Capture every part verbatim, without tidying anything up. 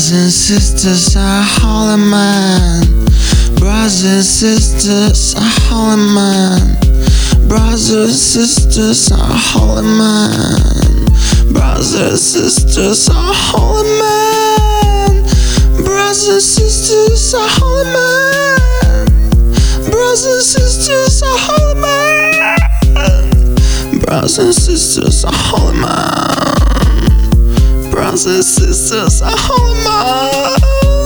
Brothers and sisters, a holy man. Brothers and sisters, a holy man. Brothers and sisters, a holy man. Brothers and sisters, a holy man. Brothers and sisters, a holy man. Brothers and sisters, a holy man. Brothers and sisters, a holy man. Brothers and sisters, a holy man.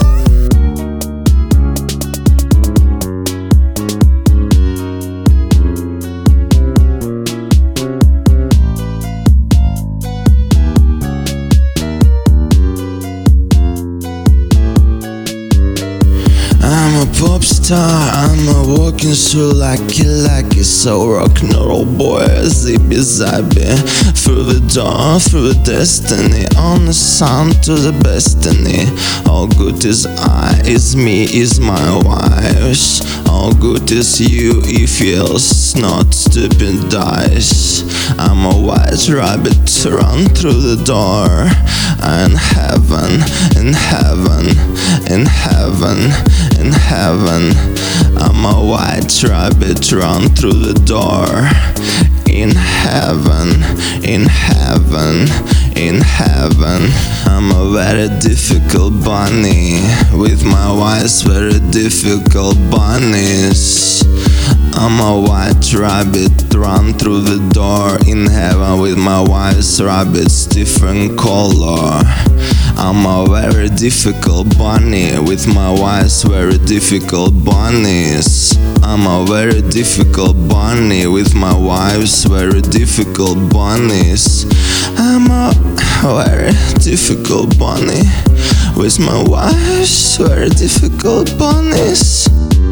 I'm a pop star, I'm a walking through lucky lucky. So rock and roll boy, zippy zappy. Through the door, through the destiny. On the sound to the destiny. All good is I, is me, is my wife. All good is you if you're not stupid dice. I'm a white rabbit, run through the door. And heaven, in heaven, in heaven, in heaven. I'm a white rabbit, run through the door. In heaven, in heaven, in heaven. I'm a very difficult bunny, with my wife's very difficult bunnies. I'm a white rabbit, run through the door. In heaven with my wife's rabbit's different color. I'm a very difficult bunny, with my wife's very difficult bunnies. I'm a very difficult bunny, with my wife's very difficult bunnies. I'm a very difficult bunny, with my wife's very difficult bunnies.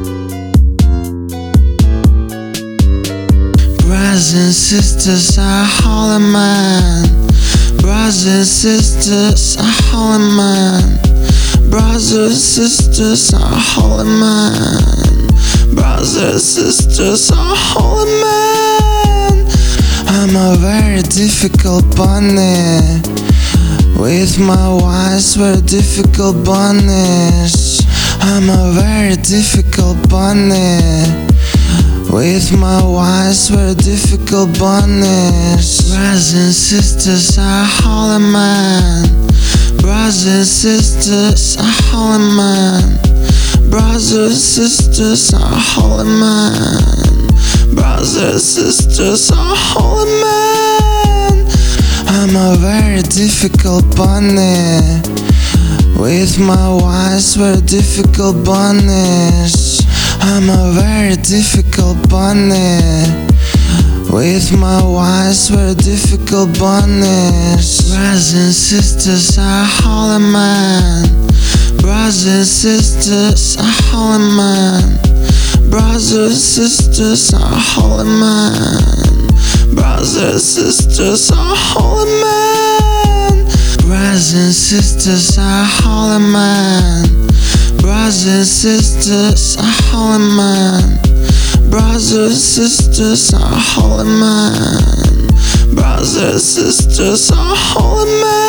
Brothers and sisters, a holy man. Brothers and sisters, a holy man. Brothers and sisters, a holy man. Brothers and sisters, a holy man. I'm a very difficult bunny, with my wife's very difficult bunnies. I'm a very difficult bunny, with my wife's very difficult bunnies. Brothers and sisters, a holy man. Brothers and sisters, a holy man. Brothers and sisters, a holy man. Brothers and sisters, a holy man. I'm a very difficult bunny, with my wife's very difficult bunnies. I'm a very difficult bunny, with my wife's very difficult bunnies. Brothers and sisters, a holy man. Brothers and sisters, a holy man. Brothers and sisters, a holy man. Brothers and sisters, a holy man. Brothers and sisters, a holy man. Brothers and sisters, a holy man. Brothers and sisters, a holy man. Brothers and sisters, a holy man.